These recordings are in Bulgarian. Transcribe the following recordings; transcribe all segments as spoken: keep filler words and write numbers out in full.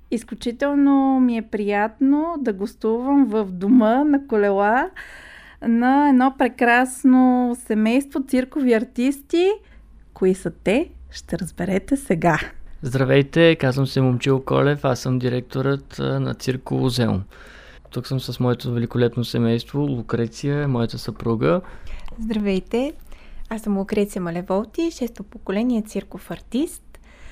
Изключително ми е приятно да гостувам в дома на колела на едно прекрасно семейство циркови артисти. Кои са те? Ще разберете сега. Здравейте, казвам се Момчил Колев, аз съм директорът на цирк Колозеум. Тук съм с моето великолепно семейство, Лукреция, моята съпруга. Здравейте, аз съм Лукреция Малеволти, шесто поколение цирков артист.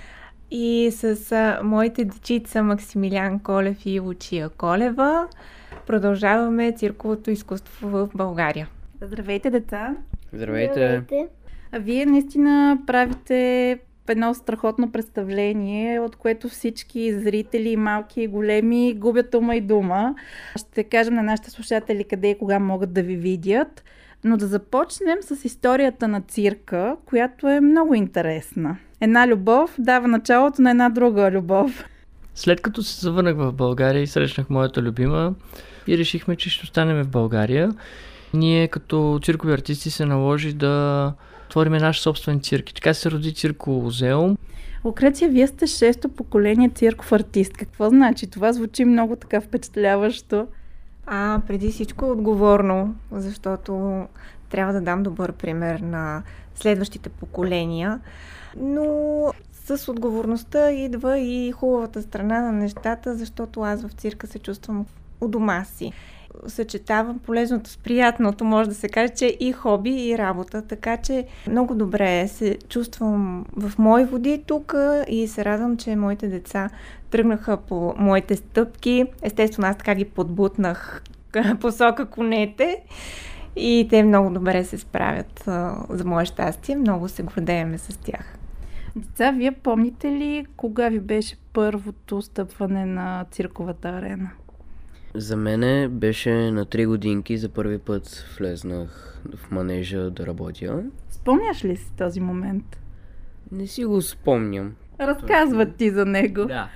И с а, моите дечица Максимилиан Колев и Лучия Колева продължаваме цирковото изкуство в България. Здравейте, деца! Здравейте! Здравейте. А вие наистина правите едно страхотно представление, от което всички зрители, малки и големи, губят ума и дума. Ще кажем на нашите слушатели къде и кога могат да ви видят, но да започнем с историята на цирка, която е много интересна. Една любов дава началото на една друга любов. След като се завърнах в България и срещнах моята любима и решихме, че ще останем в България, ние като циркови артисти се наложи да творим наш собствен цирк. И така се роди цирк Колозеум. Лукреция, вие сте шесто поколение цирков артист. Какво значи? Това звучи много така впечатляващо. А преди всичко е отговорно, защото трябва да дам добър пример на следващите поколения. Но с отговорността идва и хубавата страна на нещата, защото аз в цирка се чувствам у дома си. Съчетавам полезното с приятното, може да се каже, че и хоби, и работа, така че много добре се чувствам в мои води тук и се радвам, че моите деца тръгнаха по моите стъпки. Естествено, аз така ги подбутнах посока конете и те много добре се справят за мое щастие. Много се гордееме с тях. Деца, вие помните ли кога ви беше първото стъпване на цирковата арена? За мене беше на три годинки, за първи път влезнах в манежа да работя. Спомняш ли си този момент? Не си го спомням. Разказват ти за него. Да.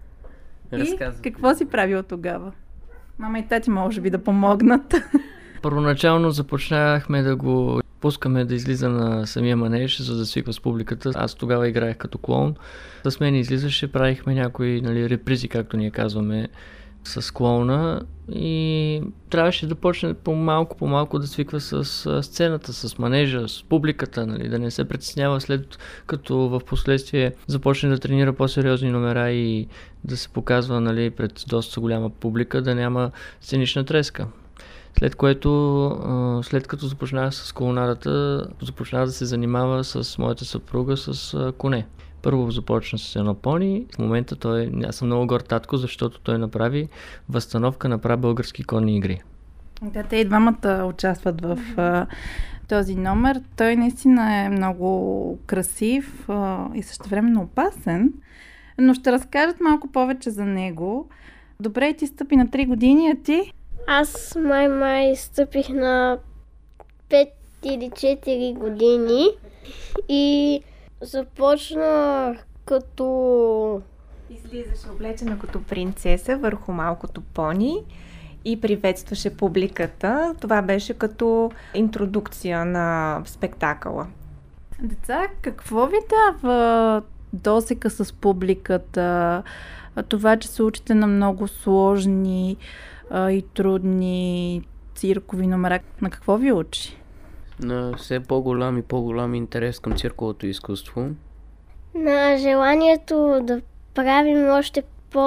И Разказват. какво си правил тогава? Мама и тати може би да помогнат. Първоначално започнахме да го пускаме да излиза на самия манеж, за да свиква с публиката. Аз тогава играех като клоун. С мен излизаше, правихме някои, нали, репризи, както ние казваме, с клоуна и трябваше да почне по-малко, по-малко да свиква с сцената, с манежа, с публиката, нали, да не се притеснява след като в последствие започне да тренира по-сериозни номера и да се показва, нали, пред доста голяма публика, да няма сценична треска. След което, след като започнах с клоунадата, започнах да се занимава с моята съпруга с коне. Първо започна с едно пони, в момента той, аз съм много горд татко, защото той направи възстановка на прабългарски конни игри. Да, те и двамата участват в а, този номер. Той наистина е много красив а, и същевременно опасен, но ще разкажат малко повече за него. Добре, ти стъпи на три години, а ти? Аз май-май стъпих на пет или четири години и започнах като... Излизаше облечена като принцеса върху малкото пони и приветстваше публиката. Това беше като интродукция на спектакъла. Деца, какво ви дава досека с публиката? Това, че се учите на много сложни а, и трудни циркови номера. На какво ви учи? На все по-голям и по-голям интерес към цирковото изкуство. На желанието да правим още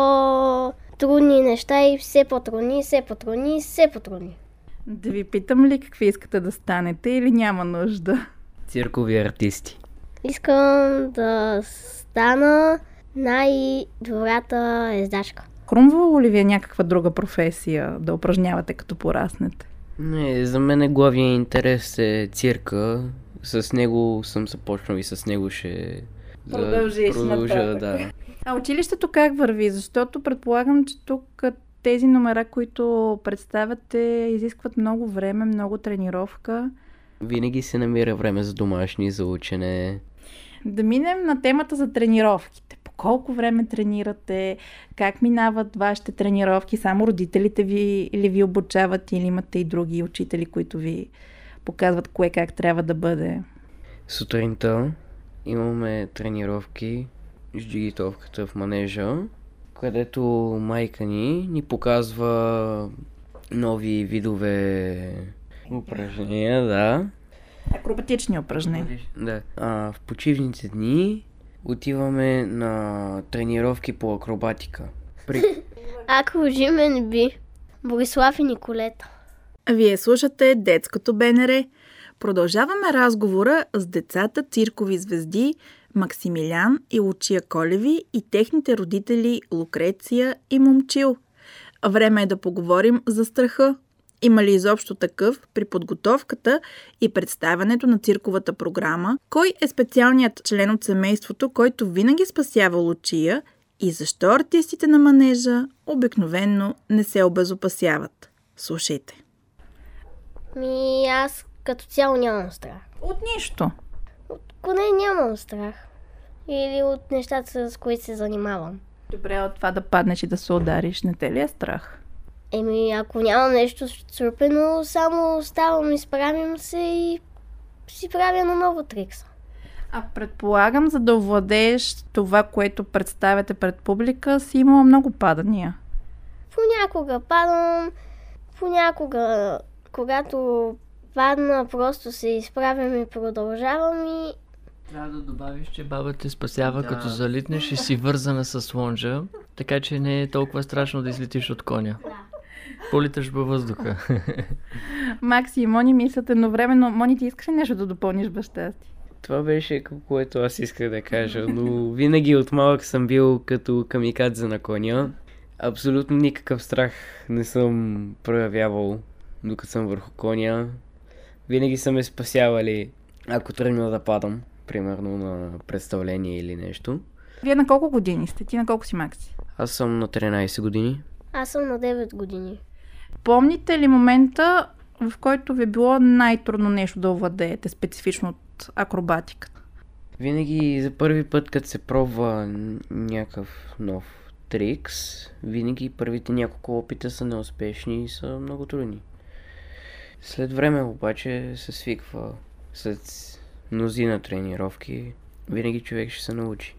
по-трудни неща и все по-трудни, все по-трудни, все по-трудни. Да ви питам ли какви искате да станете или няма нужда? Циркови артисти. Искам да стана най-добрата ездачка. Хрумвало ли ви е някаква друга професия да упражнявате като пораснете? Не, за мен главният интерес е цирка. С него съм започнал и с него ще Продължиш продължа, нататък. да. А училището как върви? Защото предполагам, че тук тези номера, които представяте, изискват много време, много тренировка. Винаги се намира време за домашни, за учене. Да минем на темата за тренировките. По колко време тренирате? Как минават вашите тренировки? Само родителите ви или ви обучават, или имате и други учители, които ви показват кое как трябва да бъде? Сутринта имаме тренировки с джигитовката в манежа където майка ни ни показва нови видове упражнения, да. Акробатични упражнения. Да. А, в почивните дни отиваме на тренировки по акробатика. При... Ако Жимен би, Борислав и Николета. Вие слушате Детското БНР. Продължаваме разговора с децата циркови звезди Максимилян и Лучия Колеви и техните родители Лукреция и Момчил. Време е да поговорим за страха. Има ли изобщо такъв при подготовката и представянето на цирковата програма? Кой е специалният член от семейството, който винаги спасява Лучия и защо артистите на манежа обикновенно не се обезопасяват? Слушайте. Ми аз като цяло нямам страх. От нищо. От коне нямам страх. Или от нещата, с които се занимавам. Добре, от това да паднеш и да се удариш, не те ли е страх? Еми, ако нямам нещо струпено, само ставам, изправим се и си правя на ново трикса. А предполагам, за да овладееш това, което представяте пред публика, си имала много падания. Понякога падам, понякога, когато падна, просто се изправям и продължавам и... Трябва да добавиш, че баба те спасява, да. Като залитнеш и си вързана с лонжа, така че не е толкова страшно да излетиш от коня. Политаш във въздуха. Макси и Мони мислят едновременно. Мони, ти искаш ли нещо да допълниш баща си? Това беше което аз исках да кажа, но винаги от малък съм бил като камикадзе на коня. Абсолютно никакъв страх не съм проявявал, докато съм върху коня. Винаги са ме спасявали, ако тръгна да падам, примерно на представление или нещо. Вие на колко години сте? Ти на колко си, Макси? Аз съм на тринайсет години. Аз съм на девет години. Помните ли момента, в който ви е било най-трудно нещо да овладеете, специфично от акробатиката? Винаги за първи път, като се пробва някакъв нов трикс, винаги първите няколко опита са неуспешни и са много трудни. След време обаче се свиква, след мнозина тренировки, винаги човек ще се научи.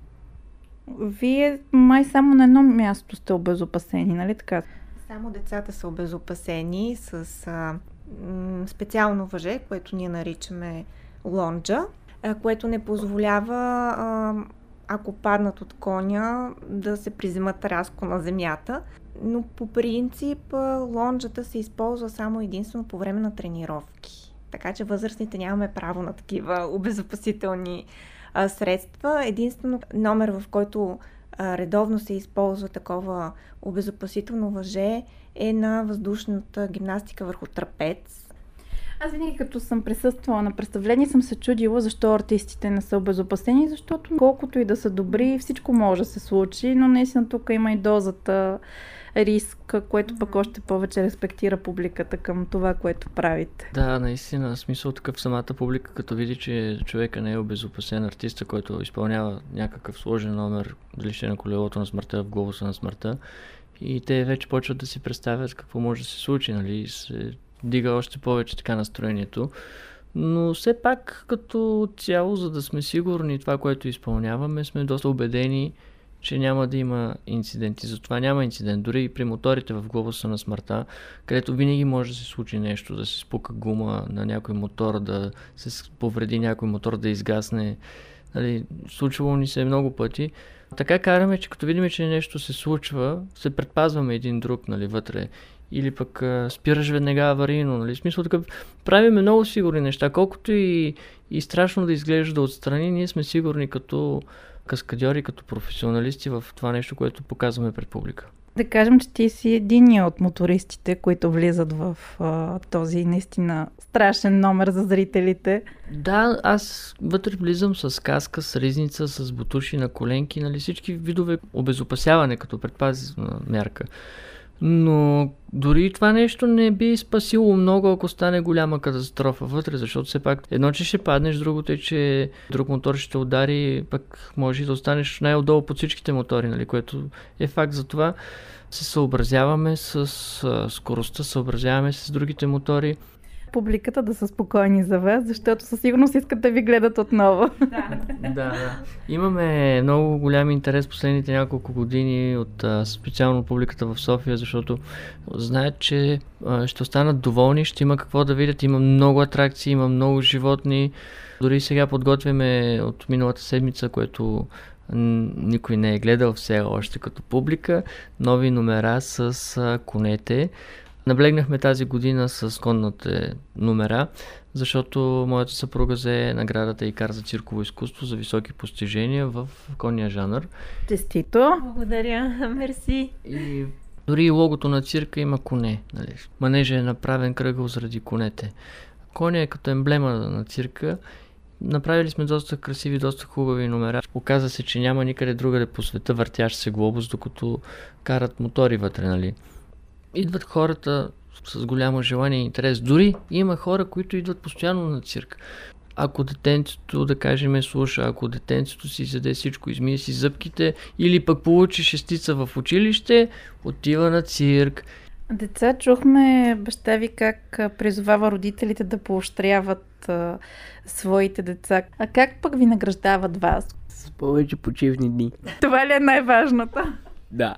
Вие май само на едно място сте обезопасени, нали така? Само децата са обезопасени с а, м, специално въже, което ние наричаме лонджа, а, което не позволява, а, ако паднат от коня, да се приземат рязко на земята. Но по принцип а, лонджата се използва само единствено по време на тренировки. Така че възрастните нямаме право на такива обезопасителни а, средства. Единствено номер, в който а, редовно се използва такова обезопасително въже, е на въздушната гимнастика върху трапец. Аз винаги като съм присъствала на представление, съм се чудила защо артистите не са обезопасени, защото колкото и да са добри, всичко може да се случи, но наистина тук има и дозата риск, което пък още повече респектира публиката към това, което правите. Да, наистина, смисъл такъв самата публика, като види, че човека не е обезопасен артиста, който изпълнява някакъв сложен номер, дали ще е на колелото на смъртта, в глобуса на смъртта, и те вече почват да си представят какво може да се случи, нали, се дига още повече така настроението. Но все пак като цяло, за да сме сигурни това, което изпълняваме, сме доста убедени, че няма да има инциденти. Затова няма инцидент. Дори и при моторите в глобуса на смъртта, където винаги може да се случи нещо, да се спука гума на някой мотор, да се повреди някой мотор, да изгасне. Нали, случвало ни се много пъти. Така караме, че като видим, че нещо се случва, се предпазваме един друг, нали, вътре. Или пък а, спираш веднага аварийно, нали? В смисъл такъв, правиме много сигурни неща. Колкото и, и страшно да изглежда отстрани, ние сме сигурни като каскадьори, като професионалисти в това нещо, което показваме пред публика. Да кажем, че ти си единия от мотористите, които влизат в а, този наистина страшен номер за зрителите. Да, аз вътре влизам с каска, с ризница, с бутуши на коленки, нали, всички видове обезопасяване като предпазна мярка. Но дори това нещо не би спасило много, ако стане голяма катастрофа вътре, защото все пак едно, че ще паднеш, другото е, че друг мотор ще удари, пък може да останеш най-отдолу под всичките мотори, нали, което е факт. За това се съобразяваме с а, скоростта, съобразяваме с другите мотори. публиката да са спокойни за вас, защото със сигурност искат да ви гледат отново. Да, да. Имаме много голям интерес последните няколко години от а, специално публиката в София, защото знаят, че а, ще останат доволни, ще има какво да видят, има много атракции, има много животни. Дори сега подготвяме от миналата седмица, което никой не е гледал все още като публика, нови номера с а, конете. Наблегнахме тази година с конните номера, защото моята съпруга взе наградата ИКАР за цирково изкуство за високи постижения в конния жанр. Честито! Благодаря, мерси. И дори и логото на цирка има коне. Нали? Манежа е направен кръгъл заради конете. Коня е като емблема на цирка. Направили сме доста красиви, доста хубави номера. Оказа се, че няма никъде другаде по света въртящ се глобус, докато карат мотори вътре, нали? Идват хората с голямо желание и интерес. Дори има хора, които идват постоянно на цирк. Ако детенцето, да кажем, слуша, ако детенцето си изяде всичко, измие си зъбките или пък получи шестица в училище, отива на цирк. Деца, чухме баща ви как призовава родителите да поощряват а, своите деца. А как пък ви награждават вас? С повече почивни дни. Това ли е най-важното? Да.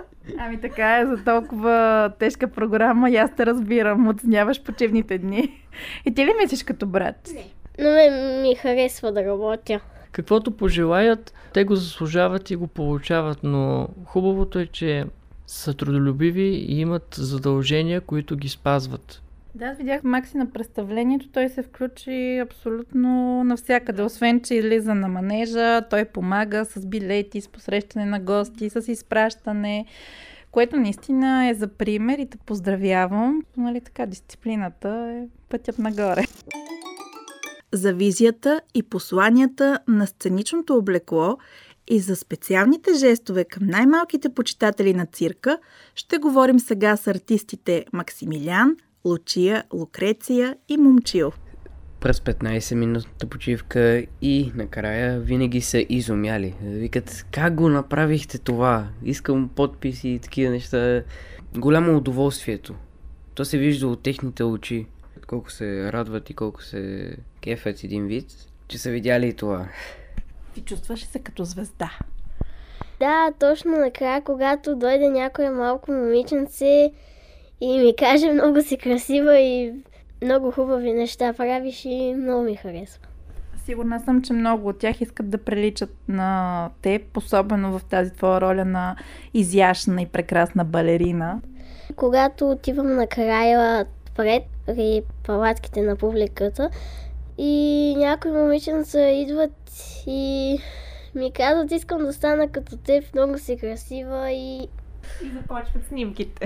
Ами така е, за толкова тежка програма и аз те разбирам, оценяваш почивните дни. И ти ли мислиш като брат? Не. Но ме ми харесва да работя. Каквото пожелаят, те го заслужават и го получават, но хубавото е, че са трудолюбиви и имат задължения, които ги спазват. Да, аз видях Макси на представлението, той се включи абсолютно навсякъде. Освен, че излиза на манежа, той помага с билети, с посрещане на гости, с изпращане, което наистина е за пример и те поздравявам. Нали така, дисциплината е пътят нагоре. За визията и посланията на сценичното облекло и за специалните жестове към най-малките почитатели на цирка ще говорим сега с артистите Максимилиан, Лучия, Лукреция и Момчил. През петнайсет-минутната почивка и накрая винаги са изумяли. Викат, как го направихте това? Искам подписи и такива неща. Голямо удоволствието. То се вижда от техните очи. Колко се радват и колко се кефят един вид, че са видяли и това. Ти чувстваш ли се като звезда? Да, точно накрая, когато дойде някое малко момиченце и ми каже много си красива и много хубави неща правиш и много ми харесва. Сигурна съм, че много от тях искат да приличат на теб, особено в тази твоя роля на изящна и прекрасна балерина. Когато отивам накрая пред при палатките на публиката и някои момиченца идват и ми казват, искам да стана като теб, много си красива и... И започват снимките.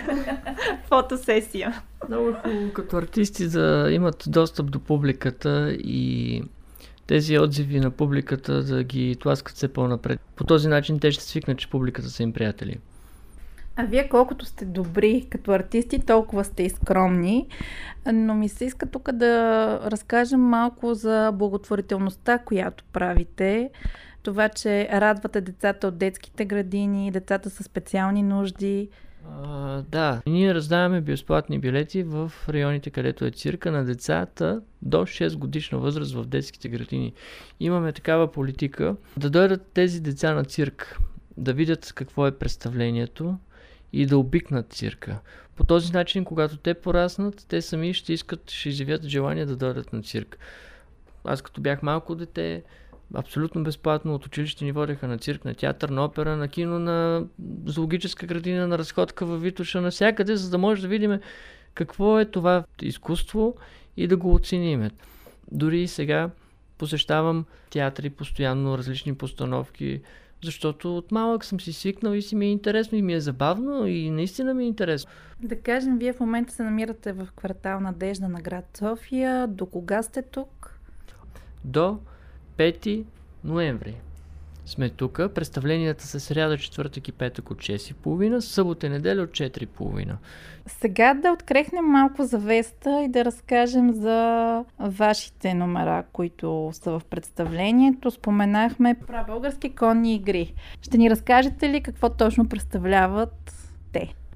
Фотосесия. Много хубаво като артисти да имат достъп до публиката и тези отзиви на публиката да ги тласкат все по-напред. По този начин те ще свикнат, че публиката са им приятели. А вие колкото сте добри като артисти, толкова сте и скромни. Но ми се иска тук да разкажем малко за благотворителността, която правите. Това, че радвате децата от детските градини, децата със специални нужди. А, да, ние раздаваме безплатни билети в районите, където е цирка на децата до шест годишна възраст в детските градини. Имаме такава политика да дойдат тези деца на цирк, да видят какво е представлението и да обикнат цирка. По този начин, когато те пораснат, те сами ще искат, ще изявят желание да дойдат на цирк. Аз като бях малко дете, абсолютно безплатно от училище ни водеха на цирк, на театър, на опера, на кино, на зоологическа градина, на разходка във Витоша, навсякъде, за да може да видим какво е това изкуство и да го оценим. Дори и сега посещавам театри постоянно, различни постановки, защото от малък съм си свикнал и си ми е интересно и ми е забавно и наистина ми е интересно. Да кажем, вие в момента се намирате в квартал Надежда на град София. До кога сте тук? До пети ноември сме тук. Представленията са сряда, четвъртък и петък от шест и половина, събота и неделя от четири и половина. Сега да открехнем малко завеста и да разкажем за вашите номера, които са в представлението. Споменахме про български конни игри. Ще ни разкажете ли какво точно представляват те?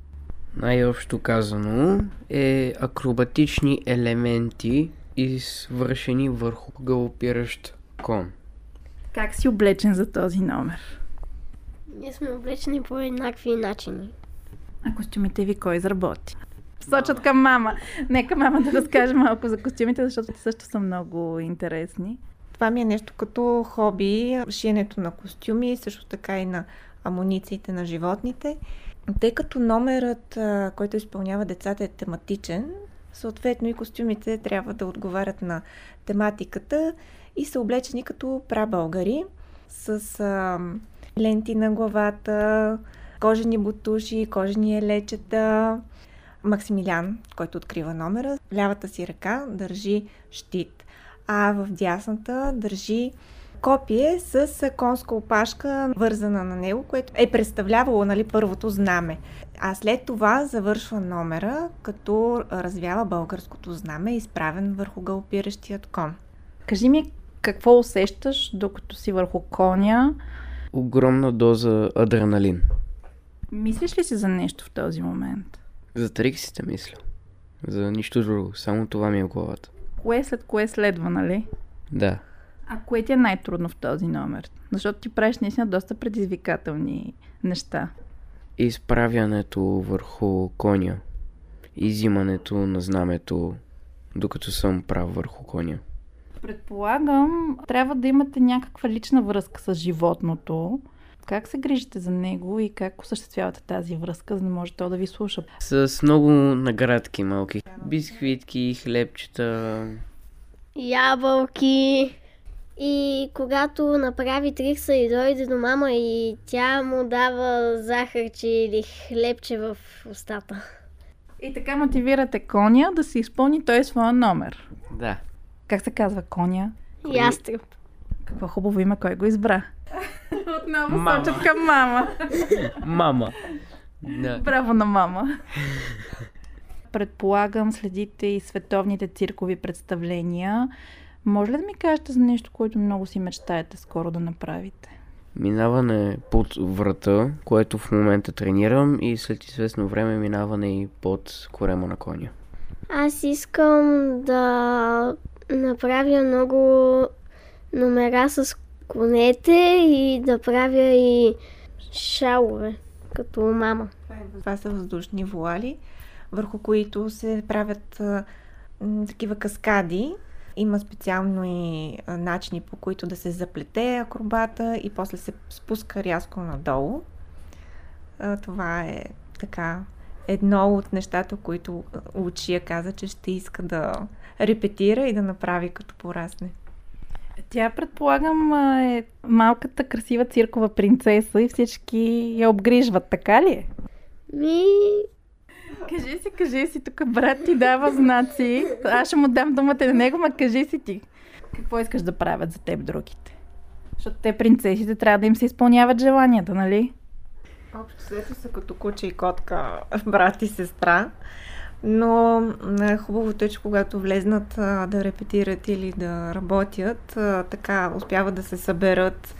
Най-общо казано е акробатични елементи, извършени върху галопиращ кон. Как си облечен за този номер? Ние сме облечени по еднакви начини. А костюмите ви кой изработи? Сочат към мама. Нека мама да разкаже малко за костюмите, защото те също са много интересни. Това ми е нещо като хоби, шиенето на костюми, също така и на амунициите на животните. Тъй като номерът, който изпълнява децата, е тематичен, съответно и костюмите трябва да отговарят на тематиката и са облечени като прабългари с а, ленти на главата, кожени бутуши, кожени елечета. Максимилиан, който открива номера, в лявата си ръка държи щит, а в дясната държи копие с конска опашка, вързана на него, което е представлявало, нали, първото знаме. А след това завършва номера, като развява българското знаме, изправен върху галопиращият кон. Кажи ми, какво усещаш, докато си върху коня? Огромна доза адреналин. Мислиш ли си за нещо в този момент? За триксите мисля. За нищо друго. Само това ми е в главата. Кое след кое следва, нали? Да. А кое ти е най-трудно в този номер? Защото ти правиш наистина доста предизвикателни неща. Изправянето върху коня. Изимането на знамето, докато съм прав върху коня. Предполагам, трябва да имате някаква лична връзка с животното. Как се грижите за него и как осъществявате тази връзка, за да може то да ви слуша? С много наградки малки. Бисквитки, хлебчета. Ябълки. И когато направи трикса и дойде до мама и тя му дава захарче или хлебче в устата. И така мотивирате коня да се изпълни той своя номер. Да. Как се казва коня? Ястреб. Какво хубаво има, кой го избра? Отново Мама. сочат към мама. Мама. Да. Браво на мама. Предполагам, следите и световните циркови представления. Може ли да ми кажете за нещо, което много си мечтаете скоро да направите? Минаване под врата, което в момента тренирам, и след известно време минаване и под корема на коня. Аз искам да направя много номера с конете и да правя и шалове, като мама. Това са въздушни вуали, върху които се правят а, м, такива каскади. Има специални а, начини, по които да се заплете акробата и после се спуска рязко надолу. А, това е така едно от нещата, които Лучия каза, че ще иска да репетира и да направи като порасне. Тя, предполагам, е малката красива циркова принцеса и всички я обгрижват, така ли е? Ми... Кажи си, кажи си, тук брат ти дава знаци. Аз ще му дам думата на него, ма кажи си ти. Какво искаш да правят за теб другите? Защото те принцесите трябва да им се изпълняват желанията, нали? Общо след са като куче и котка, брат и сестра. Но хубавото е, че когато влезнат а, да репетират или да работят, а, така успяват да се съберат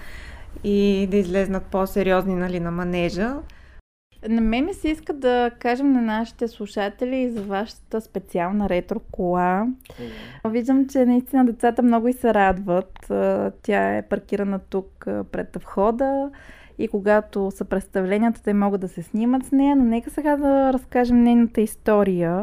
и да излезнат по-сериозни, нали, на манежа. На мен ми се иска да кажем на нашите слушатели за вашата специална ретро кола. Mm. Виждам, че наистина децата много и се радват. Тя е паркирана тук пред входа и когато са представленията, те могат да се снимат с нея, но нека сега да разкажем нейната история.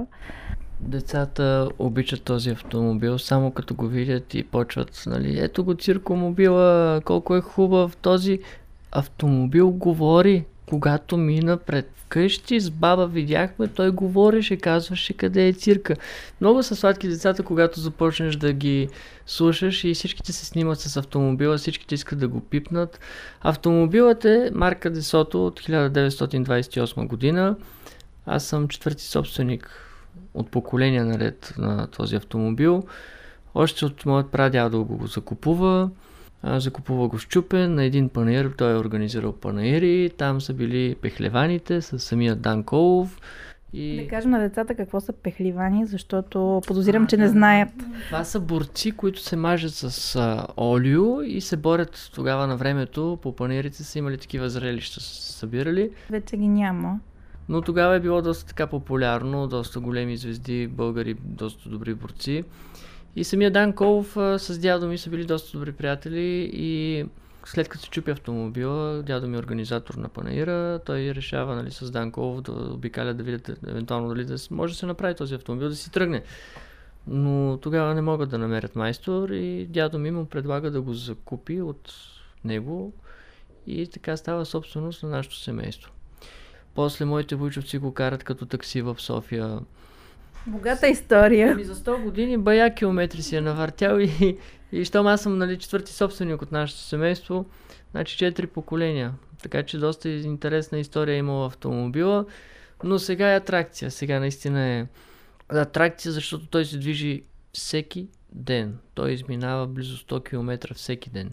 Децата обичат този автомобил, само като го видят и почват, нали, ето го циркомобила, колко е хубав, този автомобил говори. Когато мина пред вкъщи с баба видяхме, той говореше, казваше къде е цирка. Много са сладки децата, когато започнеш да ги слушаш и всичките се снимат с автомобила, всичките искат да го пипнат. Автомобилът е марка Десото от хиляда деветстотин двадесет и осма година. Аз съм четвърти собственик от поколения наред на този автомобил. Още от моят прадядо го закупува. Закупува го счупен на един панаир, той е организирал панаири, там са били пехлеваните с самия Дан Колов. И... Да кажем на децата какво са пехливани, защото подозирам, че не знаят. Това са борци, които се мажат с а, олио и се борят тогава на времето. По панаирите са имали такива зрелища, са събирали. Вече ги няма. Но тогава е било доста така популярно, доста големи звезди, българи, доста добри борци. И самия Дан Колов а, с дядо ми са били доста добри приятели и след като се чупи автомобила, дядо ми е организатор на панаира, той решава, нали, с Дан Колов да обикаля, да видят евентуално дали да може да се направи този автомобил, да си тръгне. Но тогава не могат да намерят майстор и дядо ми му предлага да го закупи от него и така става собственост на нашето семейство. После моите вуйчовци го карат като такси в София. Богата история. Ами за сто години бая километри си е навъртял и, и щом аз съм, нали, четвърти собственик от нашето семейство, значи четири поколения. Така че доста интересна история е имала автомобила, но сега е атракция. Сега наистина е атракция, защото той се движи всеки ден. Той изминава близо сто километра всеки ден.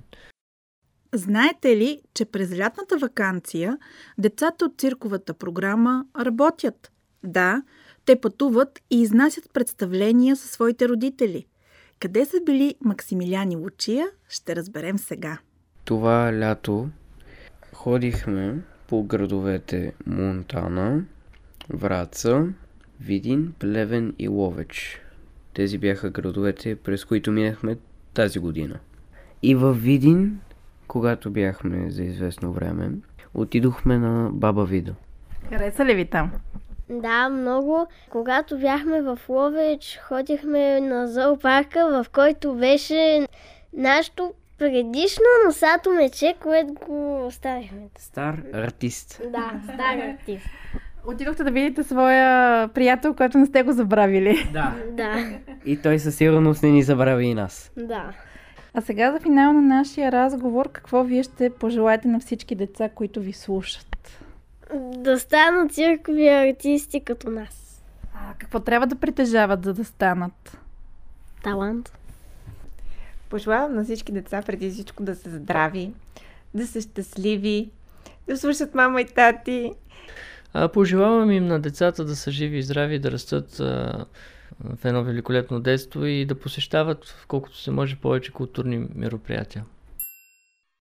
Знаете ли, че през лятната ваканция децата от цирковата програма работят? Да, те пътуват и изнасят представления със своите родители. Къде са били Максимилиан и Лучия, ще разберем сега. Това лято ходихме по градовете Монтана, Враца, Видин, Плевен и Ловеч. Тези бяха градовете, през които минахме тази година. И във Видин, когато бяхме за известно време, отидохме на Баба Вида. Хареса ли ви там? Да, много. Когато бяхме в Ловеч, ходихме на зоопарка, в който беше нашето предишно носато мече, което го оставихме. Стар артист. Да, стар артист. Отидохте да видите своя приятел, който не сте го забравили. Да. Да, И той със сигурност не ни забрави и нас. да. А сега за финал на нашия разговор, какво вие ще пожелаете на всички деца, които ви слушат? Да станат циркови артисти като нас. А какво трябва да притежават, за да станат? Талант. Пожелавам на всички деца преди всичко да са здрави, да са щастливи, да слушат мама и тати. А, пожелавам им на децата да са живи и здрави, да растат а, в едно великолепно детство и да посещават колкото се може повече културни мероприятия.